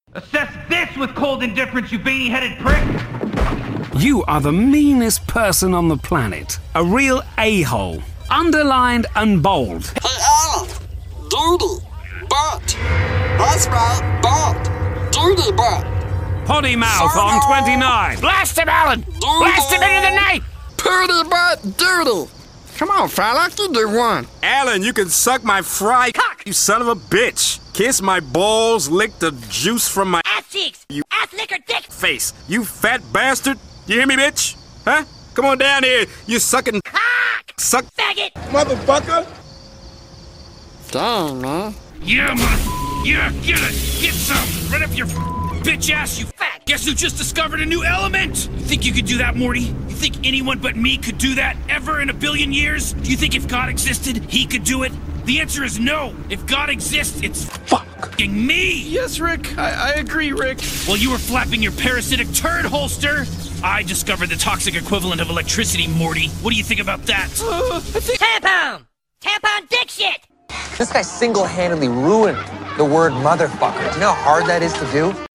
Assess this with cold indifference, you veiny-headed prick! You are the meanest person on the planet. A real a-hole. Underlined and bold. Hey, Alan! Dirty! Butt! That's right, butt! Dirty butt! Potty mouth on 29. Blast him, Alan! Blast him into the night! Pretty butt dirty! Come on, fella, you do one. Alan, you can suck my fry cock, you son of a bitch. Kiss my balls, lick the juice from my ass cheeks, you ass licker dick face, you fat bastard. You hear me, bitch? Huh? Come on down here, you sucking cock! Suck faggot! Motherfucker! Dang, man. Yeah, man. Yeah, get it. Get some. Right up your bitch ass, you fat. Guess who just discovered a new element? You think you could do that, Morty? You think anyone but me could do that ever in a billion years? Do you think if God existed, he could do it? The answer is no. If God exists, it's fucking me. Yes, Rick. I agree, Rick. While you were flapping your parasitic turd holster, I discovered the toxic equivalent of electricity, Morty. What do you think about that? Tampon! Tampon dick shit! This guy single-handedly ruined the word motherfucker. Do you know how hard that is to do?